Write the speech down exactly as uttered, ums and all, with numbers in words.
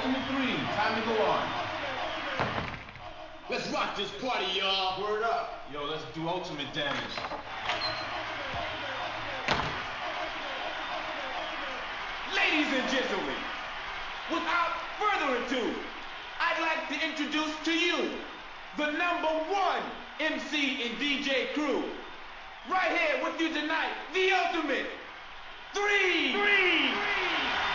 Ultimate three, time to go on. Let's rock this party, y'all. Word up. Yo, let's do ultimate damage. Ladies and gentlemen, without further ado, I'd like to introduce to you the number one M C and D J crew. Right here with you tonight, the ultimate three. Three. three.